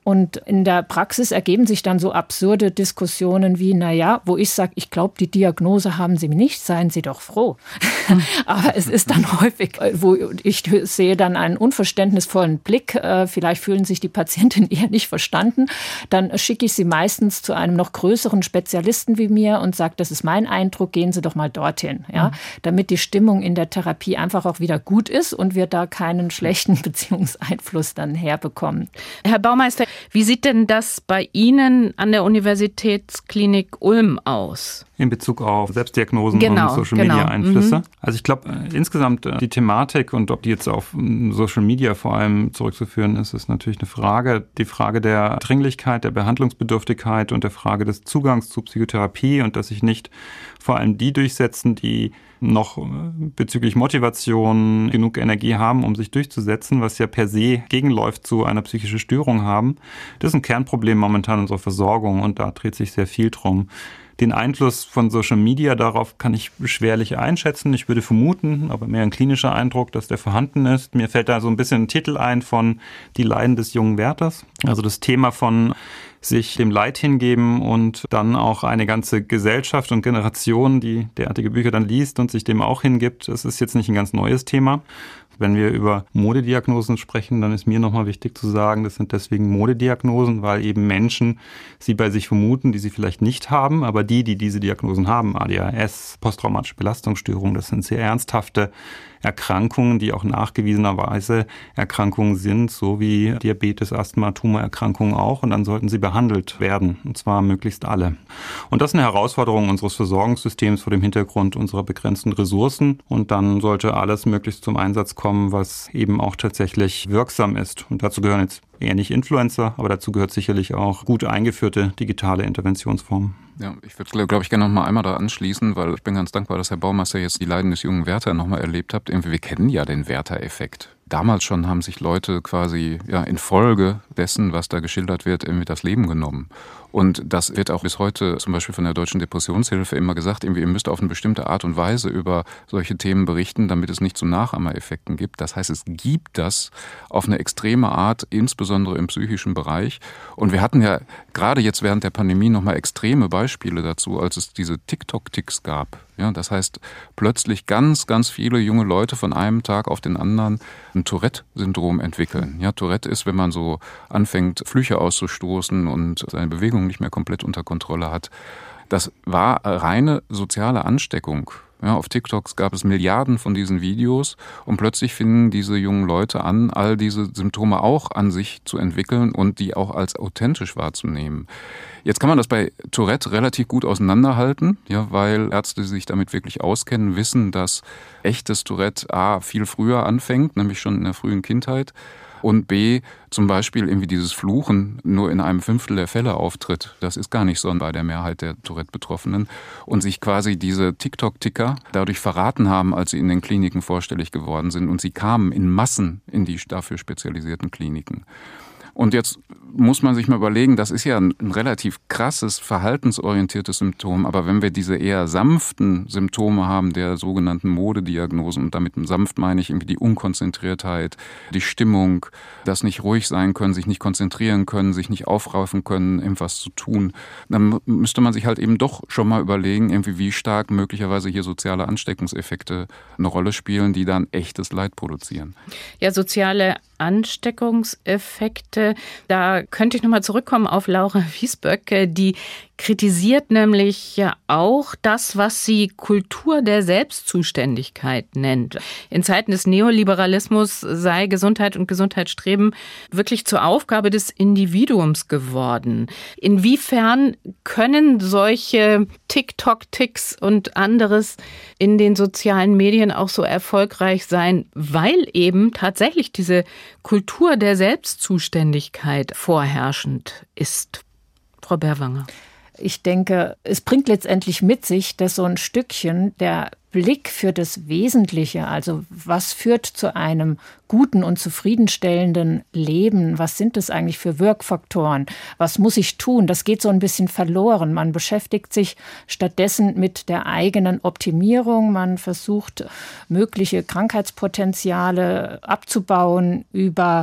Und in der Praxis ergeben sich dann so absurde Diskussionen wie, naja, wo ich sage, ich glaube, die Diagnose haben Sie nicht, seien Sie doch froh. Mhm. Aber es ist dann häufig, wo ich sehe dann einen unverständnisvollen Blick, vielleicht fühlen sich die Patientin eher nicht verstanden, dann schicke ich sie meistens zu einem noch größeren Spezialisten wie mir und sage, das ist mein Eindruck, gehen Sie doch mal dorthin, ja, mhm. damit die Stimmung in der Therapie einfach auch wieder gut ist und wir da keinen schlechten Beziehungseinfluss dann herbekommen. Herr Baumeister, wie sieht denn das bei Ihnen an der Universitätsklinik Ulm aus? In Bezug auf Selbstdiagnosen genau, und Social-Media-Einflüsse. Mhm. Also ich glaube, äh, insgesamt äh, die Thematik und ob die jetzt auf äh, Social Media vor allem zurückzuführen ist, ist natürlich eine Frage. Die Frage der Dringlichkeit, der Behandlungsbedürftigkeit und der Frage des Zugangs zu Psychotherapie und dass sich nicht vor allem die durchsetzen, die noch bezüglich Motivation genug Energie haben, um sich durchzusetzen, was ja per se gegenläuft zu einer psychischen Störung haben. Das ist ein Kernproblem momentan unserer Versorgung und da dreht sich sehr viel drum. Den Einfluss von Social Media darauf kann ich schwerlich einschätzen. Ich würde vermuten, aber mehr ein klinischer Eindruck, dass der vorhanden ist. Mir fällt da so ein bisschen ein Titel ein von Die Leiden des jungen Werthers. Also das Thema von sich dem Leid hingeben und dann auch eine ganze Gesellschaft und Generation, die derartige Bücher dann liest und sich dem auch hingibt. Das ist jetzt nicht ein ganz neues Thema. Wenn wir über Modediagnosen sprechen, dann ist mir nochmal wichtig zu sagen, das sind deswegen Modediagnosen, weil eben Menschen sie bei sich vermuten, die sie vielleicht nicht haben. Aber die, die diese Diagnosen haben, A D H S, posttraumatische Belastungsstörung, das sind sehr ernsthafte Erkrankungen, die auch nachgewiesenerweise Erkrankungen sind, so wie Diabetes, Asthma, Tumorerkrankungen auch. Und dann sollten sie behandelt werden, und zwar möglichst alle. Und das ist eine Herausforderung unseres Versorgungssystems vor dem Hintergrund unserer begrenzten Ressourcen. Und dann sollte alles möglichst zum Einsatz kommen, was eben auch tatsächlich wirksam ist. Und dazu gehören jetzt eher nicht Influencer, aber dazu gehört sicherlich auch gut eingeführte digitale Interventionsformen. Ja, ich würde, glaube ich, gerne noch mal einmal da anschließen, weil ich bin ganz dankbar, dass Herr Baumeister jetzt die Leiden des jungen Werther noch mal erlebt hat. Irgendwie, wir kennen ja den Werther-Effekt. Damals schon haben sich Leute quasi ja infolge dessen, was da geschildert wird, irgendwie das Leben genommen. Und das wird auch bis heute zum Beispiel von der Deutschen Depressionshilfe immer gesagt, irgendwie, ihr müsst auf eine bestimmte Art und Weise über solche Themen berichten, damit es nicht zu Nachahmereffekten gibt. Das heißt, es gibt das auf eine extreme Art, insbesondere im psychischen Bereich. Und wir hatten ja gerade jetzt während der Pandemie nochmal extreme Beispiele dazu, als es diese TikTok-Ticks gab. Ja, das heißt, plötzlich ganz, ganz viele junge Leute von einem Tag auf den anderen ein Tourette-Syndrom entwickeln. Ja, Tourette ist, wenn man so anfängt, Flüche auszustoßen und seine Bewegung nicht mehr komplett unter Kontrolle hat. Das war reine soziale Ansteckung. Ja, auf TikToks gab es Milliarden von diesen Videos und plötzlich fingen diese jungen Leute an, all diese Symptome auch an sich zu entwickeln und die auch als authentisch wahrzunehmen. Jetzt kann man das bei Tourette relativ gut auseinanderhalten, ja, weil Ärzte, die sich damit wirklich auskennen, wissen, dass echtes Tourette A viel früher anfängt, nämlich schon in der frühen Kindheit. Und B, zum Beispiel irgendwie dieses Fluchen nur in einem Fünftel der Fälle auftritt. Das ist gar nicht so bei der Mehrheit der Tourette-Betroffenen. Und sich quasi diese TikTok-Ticker dadurch verraten haben, als sie in den Kliniken vorstellig geworden sind. Und sie kamen in Massen in die dafür spezialisierten Kliniken. Und jetzt muss man sich mal überlegen, das ist ja ein, ein relativ krasses, verhaltensorientiertes Symptom. Aber wenn wir diese eher sanften Symptome haben, der sogenannten Modediagnosen, und damit sanft meine ich irgendwie die Unkonzentriertheit, die Stimmung, das nicht ruhig sein können, sich nicht konzentrieren können, sich nicht aufraufen können, irgendwas zu tun, dann müsste man sich halt eben doch schon mal überlegen, irgendwie wie stark möglicherweise hier soziale Ansteckungseffekte eine Rolle spielen, die dann echtes Leid produzieren. Ja, soziale Ansteckungseffekte, da könnte ich nochmal zurückkommen auf Laura Wiesböck, die kritisiert nämlich ja auch das, was sie Kultur der Selbstzuständigkeit nennt. In Zeiten des Neoliberalismus sei Gesundheit und Gesundheitsstreben wirklich zur Aufgabe des Individuums geworden. Inwiefern können solche TikTok-Ticks und anderes in den sozialen Medien auch so erfolgreich sein, weil eben tatsächlich diese Kultur der Selbstzuständigkeit vorherrschend ist? Frau Berwanger. Ich denke, es bringt letztendlich mit sich, dass so ein Stückchen der Blick für das Wesentliche, also was führt zu einem guten und zufriedenstellenden Leben, was sind das eigentlich für Wirkfaktoren, was muss ich tun, das geht so ein bisschen verloren. Man beschäftigt sich stattdessen mit der eigenen Optimierung, man versucht mögliche Krankheitspotenziale abzubauen über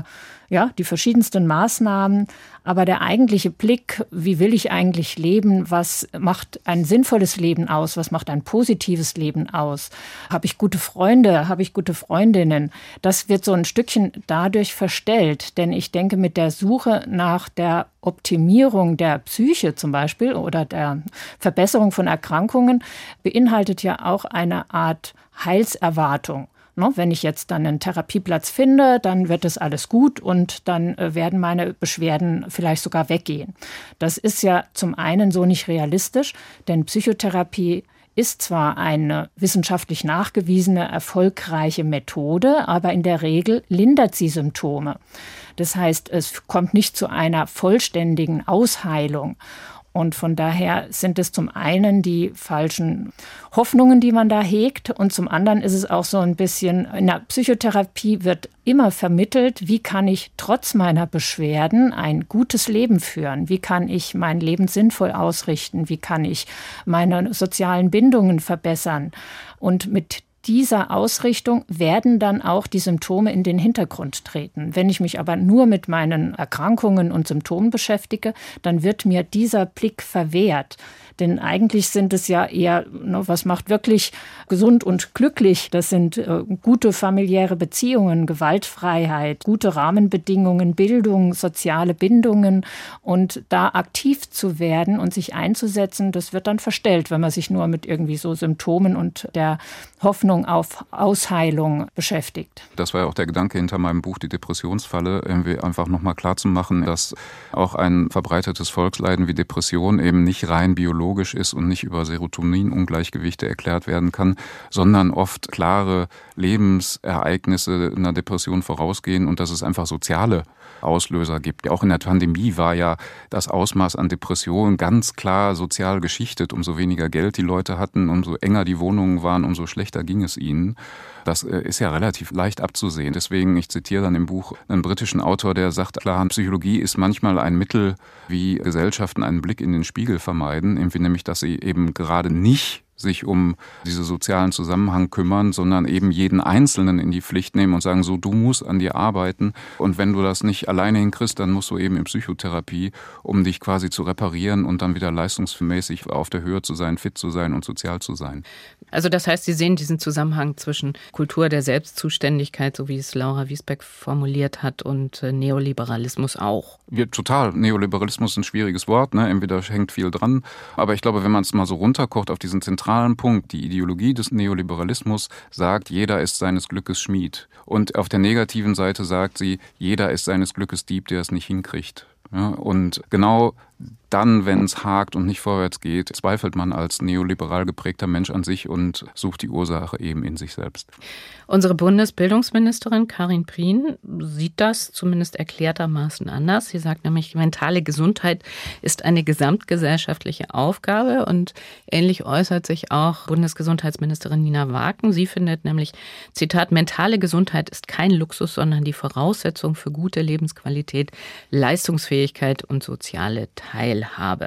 ja, die verschiedensten Maßnahmen. Aber der eigentliche Blick, wie will ich eigentlich leben? Was macht ein sinnvolles Leben aus? Was macht ein positives Leben aus? Habe ich gute Freunde? Habe ich gute Freundinnen? Das wird so ein Stückchen dadurch verstellt. Denn ich denke, mit der Suche nach der Optimierung der Psyche zum Beispiel oder der Verbesserung von Erkrankungen beinhaltet ja auch eine Art Heilserwartung. Wenn ich jetzt dann einen Therapieplatz finde, dann wird es alles gut und dann werden meine Beschwerden vielleicht sogar weggehen. Das ist ja zum einen so nicht realistisch, denn Psychotherapie ist zwar eine wissenschaftlich nachgewiesene, erfolgreiche Methode, aber in der Regel lindert sie Symptome. Das heißt, es kommt nicht zu einer vollständigen Ausheilung. Und von daher sind es zum einen die falschen Hoffnungen, die man da hegt. Und zum anderen ist es auch so ein bisschen, in der Psychotherapie wird immer vermittelt, wie kann ich trotz meiner Beschwerden ein gutes Leben führen? Wie kann ich mein Leben sinnvoll ausrichten? Wie kann ich meine sozialen Bindungen verbessern? Und mit dieser Ausrichtung werden dann auch die Symptome in den Hintergrund treten. Wenn ich mich aber nur mit meinen Erkrankungen und Symptomen beschäftige, dann wird mir dieser Blick verwehrt. Denn eigentlich sind es ja eher, was macht wirklich gesund und glücklich? Das sind äh, gute familiäre Beziehungen, Gewaltfreiheit, gute Rahmenbedingungen, Bildung, soziale Bindungen. Und da aktiv zu werden und sich einzusetzen, das wird dann verstellt, wenn man sich nur mit irgendwie so Symptomen und der Hoffnung auf Ausheilung beschäftigt. Das war ja auch der Gedanke hinter meinem Buch, die Depressionsfalle, irgendwie einfach nochmal klarzumachen, dass auch ein verbreitetes Volksleiden wie Depression eben nicht rein biologisch ist und nicht über Serotoninungleichgewichte erklärt werden kann, sondern oft klare Lebensereignisse einer Depression vorausgehen und dass es einfach soziale Auslöser gibt. Auch in der Pandemie war ja das Ausmaß an Depressionen ganz klar sozial geschichtet. Umso weniger Geld die Leute hatten, umso enger die Wohnungen waren, umso schlechter ging es ihnen. Das ist ja relativ leicht abzusehen. Deswegen, ich zitiere dann im Buch einen britischen Autor, der sagt, klar, Psychologie ist manchmal ein Mittel, wie Gesellschaften einen Blick in den Spiegel vermeiden, irgendwie nämlich, dass sie eben gerade nicht sich um diese sozialen Zusammenhang kümmern, sondern eben jeden Einzelnen in die Pflicht nehmen und sagen, so, du musst an dir arbeiten und wenn du das nicht alleine hinkriegst, dann musst du eben in Psychotherapie, um dich quasi zu reparieren und dann wieder leistungsmäßig auf der Höhe zu sein, fit zu sein und sozial zu sein. Also das heißt, Sie sehen diesen Zusammenhang zwischen Kultur der Selbstzuständigkeit, so wie es Laura Wiesbeck formuliert hat, und Neoliberalismus auch. Ja, total. Neoliberalismus ist ein schwieriges Wort, ne? Entweder hängt viel dran, aber ich glaube, wenn man es mal so runterkocht auf diesen zentralen Punkt, die Ideologie des Neoliberalismus sagt, jeder ist seines Glückes Schmied. Und auf der negativen Seite sagt sie, jeder ist seines Glückes Dieb, der es nicht hinkriegt. Ja, und genau dann, wenn es hakt und nicht vorwärts geht, zweifelt man als neoliberal geprägter Mensch an sich und sucht die Ursache eben in sich selbst. Unsere Bundesbildungsministerin Karin Prien sieht das zumindest erklärtermaßen anders. Sie sagt nämlich, mentale Gesundheit ist eine gesamtgesellschaftliche Aufgabe und ähnlich äußert sich auch Bundesgesundheitsministerin Nina Waaken. Sie findet nämlich, Zitat, mentale Gesundheit ist kein Luxus, sondern die Voraussetzung für gute Lebensqualität, Leistungsfähigkeit und soziale Teilhabe.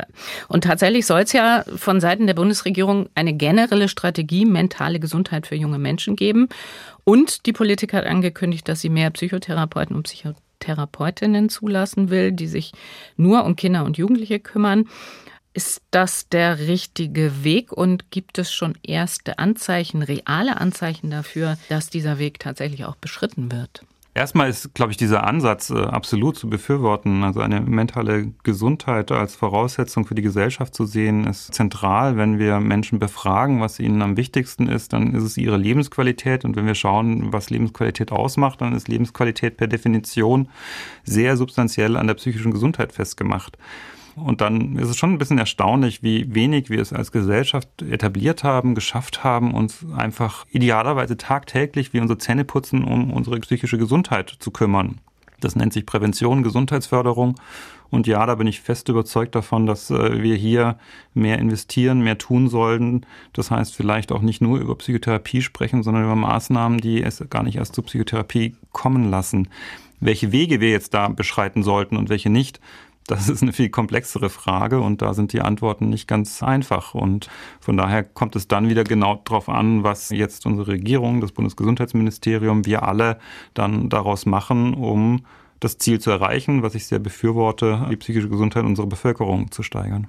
Und tatsächlich soll es ja von Seiten der Bundesregierung eine generelle Strategie mentale Gesundheit für junge Menschen geben. Und die Politik hat angekündigt, dass sie mehr Psychotherapeuten und Psychotherapeutinnen zulassen will, die sich nur um Kinder und Jugendliche kümmern. Ist das der richtige Weg und gibt es schon erste Anzeichen, reale Anzeichen dafür, dass dieser Weg tatsächlich auch beschritten wird? Erstmal ist, glaube ich, dieser Ansatz äh, absolut zu befürworten. Also eine mentale Gesundheit als Voraussetzung für die Gesellschaft zu sehen, ist zentral. Wenn wir Menschen befragen, was ihnen am wichtigsten ist, dann ist es ihre Lebensqualität. Und wenn wir schauen, was Lebensqualität ausmacht, dann ist Lebensqualität per Definition sehr substanziell an der psychischen Gesundheit festgemacht. Und dann ist es schon ein bisschen erstaunlich, wie wenig wir es als Gesellschaft etabliert haben, geschafft haben, uns einfach idealerweise tagtäglich wie unsere Zähne putzen, um unsere psychische Gesundheit zu kümmern. Das nennt sich Prävention, Gesundheitsförderung. Und ja, da bin ich fest überzeugt davon, dass wir hier mehr investieren, mehr tun sollten. Das heißt, vielleicht auch nicht nur über Psychotherapie sprechen, sondern über Maßnahmen, die es gar nicht erst zur Psychotherapie kommen lassen. Welche Wege wir jetzt da beschreiten sollten und welche nicht, das ist eine viel komplexere Frage und da sind die Antworten nicht ganz einfach. Und von daher kommt es dann wieder genau darauf an, was jetzt unsere Regierung, das Bundesgesundheitsministerium, wir alle dann daraus machen, um das Ziel zu erreichen, was ich sehr befürworte, die psychische Gesundheit unserer Bevölkerung zu steigern.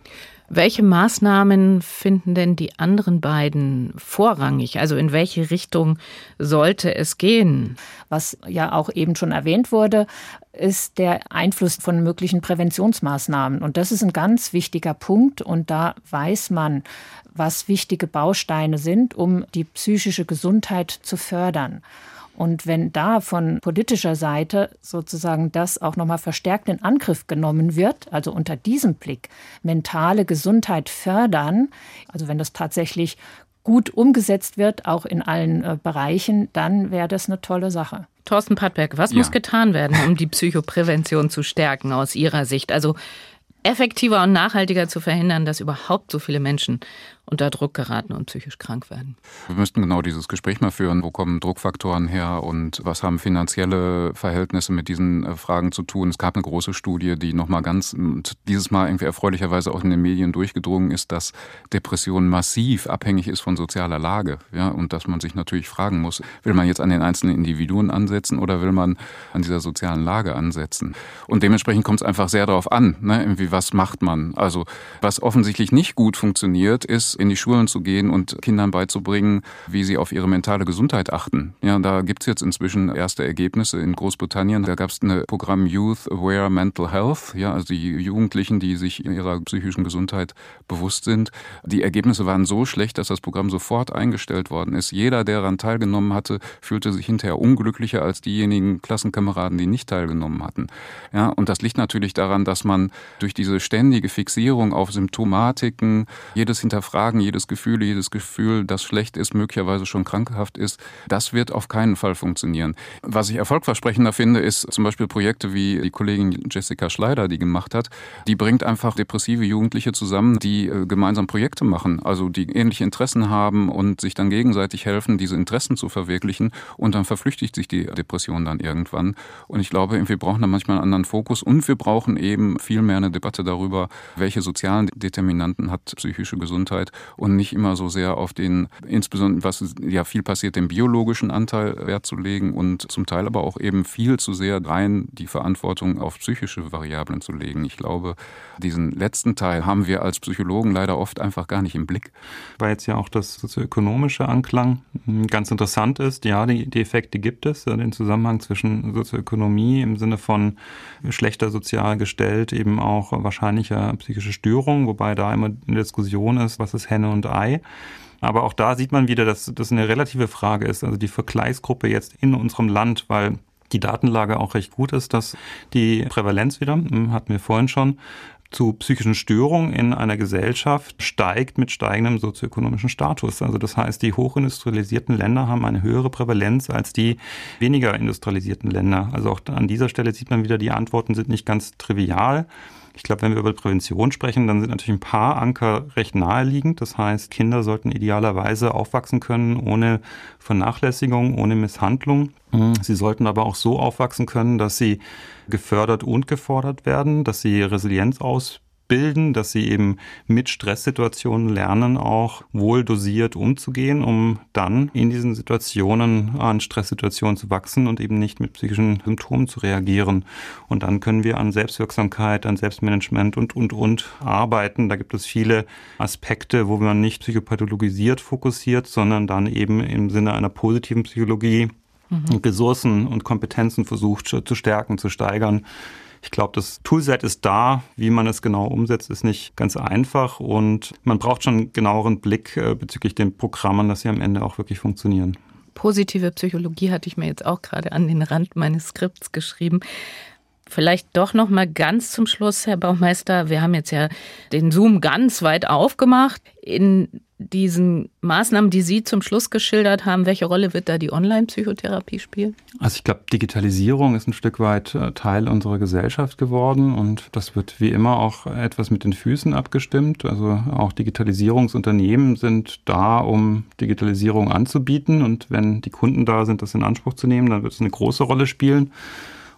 Welche Maßnahmen finden denn die anderen beiden vorrangig? Also in welche Richtung sollte es gehen? Was ja auch eben schon erwähnt wurde, ist der Einfluss von möglichen Präventionsmaßnahmen. Und das ist ein ganz wichtiger Punkt. Und da weiß man, was wichtige Bausteine sind, um die psychische Gesundheit zu fördern. Und wenn da von politischer Seite sozusagen das auch nochmal verstärkt in Angriff genommen wird, also unter diesem Blick mentale Gesundheit fördern, also wenn das tatsächlich gut umgesetzt wird, auch in allen äh, Bereichen, dann wäre das eine tolle Sache. Thorsten Pattberg, was ja. muss getan werden, um die Psychoprävention zu stärken aus Ihrer Sicht? Also effektiver und nachhaltiger zu verhindern, dass überhaupt so viele Menschen unter Druck geraten und psychisch krank werden. Wir müssten genau dieses Gespräch mal führen. Wo kommen Druckfaktoren her und was haben finanzielle Verhältnisse mit diesen Fragen zu tun? Es gab eine große Studie, die nochmal ganz, dieses Mal irgendwie erfreulicherweise auch in den Medien durchgedrungen ist, dass Depression massiv abhängig ist von sozialer Lage. Ja, und dass man sich natürlich fragen muss, will man jetzt an den einzelnen Individuen ansetzen oder will man an dieser sozialen Lage ansetzen? Und dementsprechend kommt es einfach sehr darauf an, ne, irgendwie was macht man? Also was offensichtlich nicht gut funktioniert, ist in die Schulen zu gehen und Kindern beizubringen, wie sie auf ihre mentale Gesundheit achten. Ja, da gibt es jetzt inzwischen erste Ergebnisse in Großbritannien. Da gab es ein Programm Youth Aware Mental Health, ja, also die Jugendlichen, die sich ihrer psychischen Gesundheit bewusst sind. Die Ergebnisse waren so schlecht, dass das Programm sofort eingestellt worden ist. Jeder, der daran teilgenommen hatte, fühlte sich hinterher unglücklicher als diejenigen Klassenkameraden, die nicht teilgenommen hatten. Ja, und das liegt natürlich daran, dass man durch diese ständige Fixierung auf Symptomatiken, jedes Hinterfragen, jedes Gefühl, jedes Gefühl, das schlecht ist, möglicherweise schon krankhaft ist, das wird auf keinen Fall funktionieren. Was ich erfolgversprechender finde, ist zum Beispiel Projekte wie die Kollegin Jessica Schleider, die gemacht hat. Die bringt einfach depressive Jugendliche zusammen, die äh, gemeinsam Projekte machen, also die ähnliche Interessen haben und sich dann gegenseitig helfen, diese Interessen zu verwirklichen und dann verflüchtigt sich die Depression dann irgendwann. Und ich glaube, wir brauchen da manchmal einen anderen Fokus und wir brauchen eben viel mehr eine Debatte darüber, welche sozialen Determinanten hat psychische Gesundheit und nicht immer so sehr auf den, insbesondere was ja viel passiert, den biologischen Anteil Wert zu legen und zum Teil aber auch eben viel zu sehr rein die Verantwortung auf psychische Variablen zu legen. Ich glaube, diesen letzten Teil haben wir als Psychologen leider oft einfach gar nicht im Blick. Weil jetzt ja auch das sozioökonomische Anklang ganz interessant ist. Ja, die, die Effekte gibt es, den Zusammenhang zwischen Sozioökonomie im Sinne von schlechter sozial gestellt, eben auch wahrscheinlicher psychische Störungen, wobei da immer eine Diskussion ist, was ist Henne und Ei. Aber auch da sieht man wieder, dass das eine relative Frage ist. Also die Vergleichsgruppe jetzt in unserem Land, weil die Datenlage auch recht gut ist, dass die Prävalenz wieder, hatten wir vorhin schon, zu psychischen Störungen in einer Gesellschaft steigt mit steigendem sozioökonomischen Status. Also das heißt, die hochindustrialisierten Länder haben eine höhere Prävalenz als die weniger industrialisierten Länder. Also auch an dieser Stelle sieht man wieder, die Antworten sind nicht ganz trivial. Ich glaube, wenn wir über Prävention sprechen, dann sind natürlich ein paar Anker recht naheliegend. Das heißt, Kinder sollten idealerweise aufwachsen können ohne Vernachlässigung, ohne Misshandlung. Sie sollten aber auch so aufwachsen können, dass sie gefördert und gefordert werden, dass sie Resilienz ausbilden, dass sie eben mit Stresssituationen lernen, auch wohl dosiert umzugehen, um dann in diesen Situationen an Stresssituationen zu wachsen und eben nicht mit psychischen Symptomen zu reagieren. Und dann können wir an Selbstwirksamkeit, an Selbstmanagement und, und, und arbeiten. Da gibt es viele Aspekte, wo man nicht psychopathologisiert fokussiert, sondern dann eben im Sinne einer positiven Psychologie Ressourcen und Kompetenzen versucht zu stärken, zu steigern. Ich glaube, das Toolset ist da. Wie man es genau umsetzt, ist nicht ganz einfach. Und man braucht schon einen genaueren Blick äh, bezüglich den Programmen, dass sie am Ende auch wirklich funktionieren. Positive Psychologie hatte ich mir jetzt auch gerade an den Rand meines Skripts geschrieben. Vielleicht doch noch mal ganz zum Schluss, Herr Baumeister. Wir haben jetzt ja den Zoom ganz weit aufgemacht. In diesen Maßnahmen, die Sie zum Schluss geschildert haben, welche Rolle wird da die Online-Psychotherapie spielen? Also ich glaube, Digitalisierung ist ein Stück weit Teil unserer Gesellschaft geworden und das wird wie immer auch etwas mit den Füßen abgestimmt. Also auch Digitalisierungsunternehmen sind da, um Digitalisierung anzubieten und wenn die Kunden da sind, das in Anspruch zu nehmen, dann wird es eine große Rolle spielen.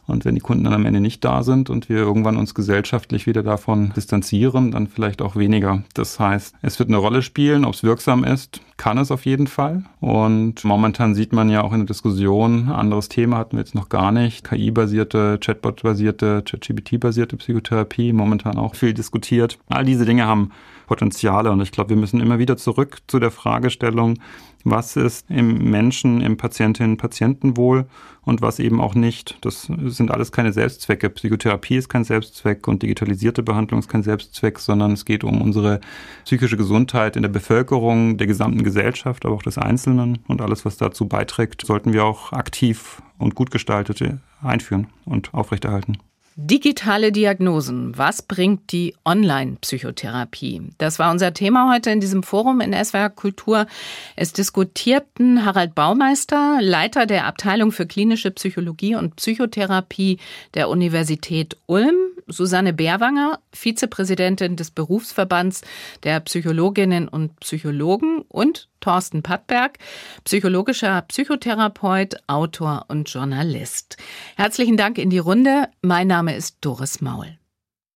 Und wenn die Kunden dann am Ende nicht da sind und wir irgendwann uns gesellschaftlich wieder davon distanzieren, dann vielleicht auch weniger. Das heißt, es wird eine Rolle spielen, ob es wirksam ist, kann es auf jeden Fall. Und momentan sieht man ja auch in der Diskussion, anderes Thema hatten wir jetzt noch gar nicht, K I-basierte, Chatbot-basierte, ChatGPT-basierte Psychotherapie, momentan auch viel diskutiert. All diese Dinge haben Potenziale und ich glaube, wir müssen immer wieder zurück zu der Fragestellung, was ist im Menschen, im Patientinnen-Patientenwohl und was eben auch nicht. Das sind alles keine Selbstzwecke. Psychotherapie ist kein Selbstzweck und digitalisierte Behandlung ist kein Selbstzweck, sondern es geht um unsere psychische Gesundheit in der Bevölkerung, der gesamten Gesellschaft, aber auch des Einzelnen. Und alles, was dazu beiträgt, sollten wir auch aktiv und gut gestaltet einführen und aufrechterhalten. Digitale Diagnosen. Was bringt die Online-Psychotherapie? Das war unser Thema heute in diesem Forum in S W R Kultur. Es diskutierten Harald Baumeister, Leiter der Abteilung für klinische Psychologie und Psychotherapie der Universität Ulm, Susanne Bärwanger, Vizepräsidentin des Berufsverbands der Psychologinnen und Psychologen und Thorsten Pattberg, psychologischer Psychotherapeut, Autor und Journalist. Herzlichen Dank in die Runde. Mein Name ist Doris Maul.